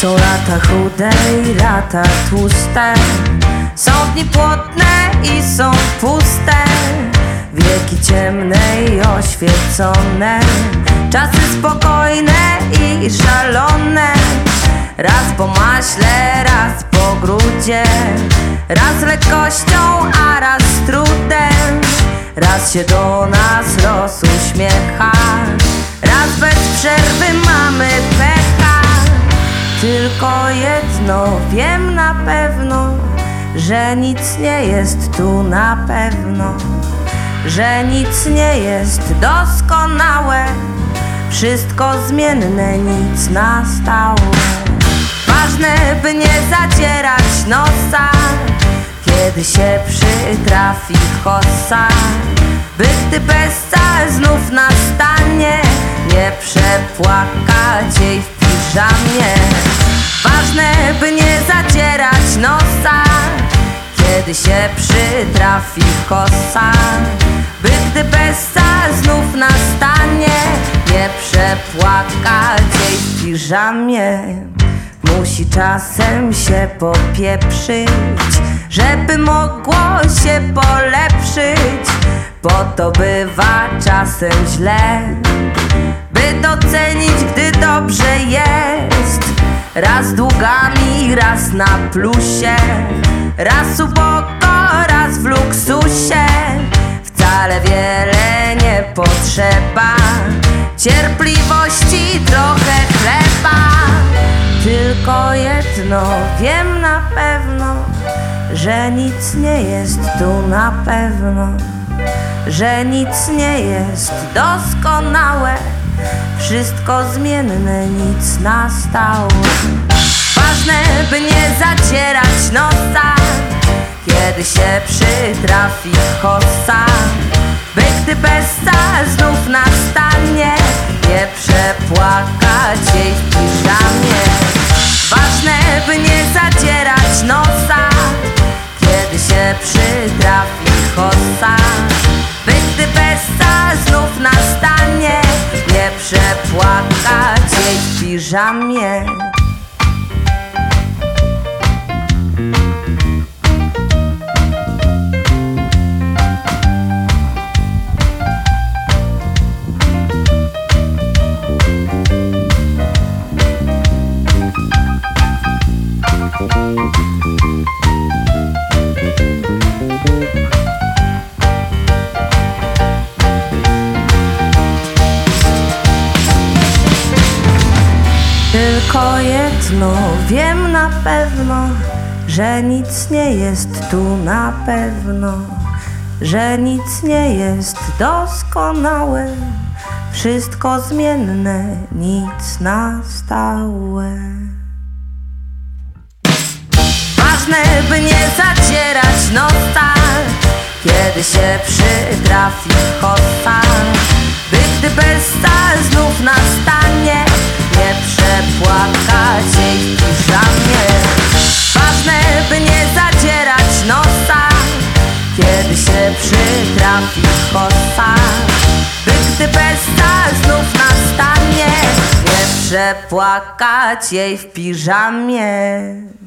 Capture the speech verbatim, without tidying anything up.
Są lata chude i lata tłuste, są dni płodne i są puste, wieki ciemne i oświecone, czasy spokojne i szalone. Raz po maśle, raz po grudzie, raz z lekkością, a raz z trudem. Raz się do nas rozuśmiecha, raz bez przerwy mamy pecha. Tylko jedno wiem na pewno, że nic nie jest tu na pewno, że nic nie jest doskonałe, wszystko zmienne, nic na stałe. Ważne, by nie zacierać nosa, kiedy się przytrafi kosa, by gdy bezca znów nastanie, nie przepłakać jej w piżamie. Ważne, by nie zacierać nosa, kiedy się przytrafi kosa, by gdy bezca znów nastanie, nie przepłakać jej w piżamie. Musi czasem się popieprzyć, żeby mogło się polepszyć, bo to bywa czasem źle, by docenić, gdy dobrze jest. Raz długami, raz na plusie, raz uboko, raz w luksusie. Wcale wiele nie potrzeba, cierpliwości, trochę chleba. Tylko jedno wiem na pewno, że nic nie jest tu na pewno, że nic nie jest doskonałe, wszystko zmienne, nic na stałe. Ważne, by nie zacierać nosa, kiedy się przytrafi kosa, by gdy bezca znów nastanie, nie przepłakać jej w piżamie. Ważne, by nie zacierać nosa, kiedy się przytrafi kosa, by gdy bezca znów nastanie, nie przepłakać jej w piżamie. Tylko jedno wiem na pewno, że nic nie jest tu na pewno, że nic nie jest doskonałe, wszystko zmienne, nic na stałe. Ważne, by nie zacierać nosa, kiedy się przytrafi kosa, by gdy bezca znów nastanie, nie przepłakać jej w piżamie. Ważne, by nie zacierać nosa, kiedy się przytrafi kosa, by gdy bezca znów nastanie, nie przepłakać jej w piżamie.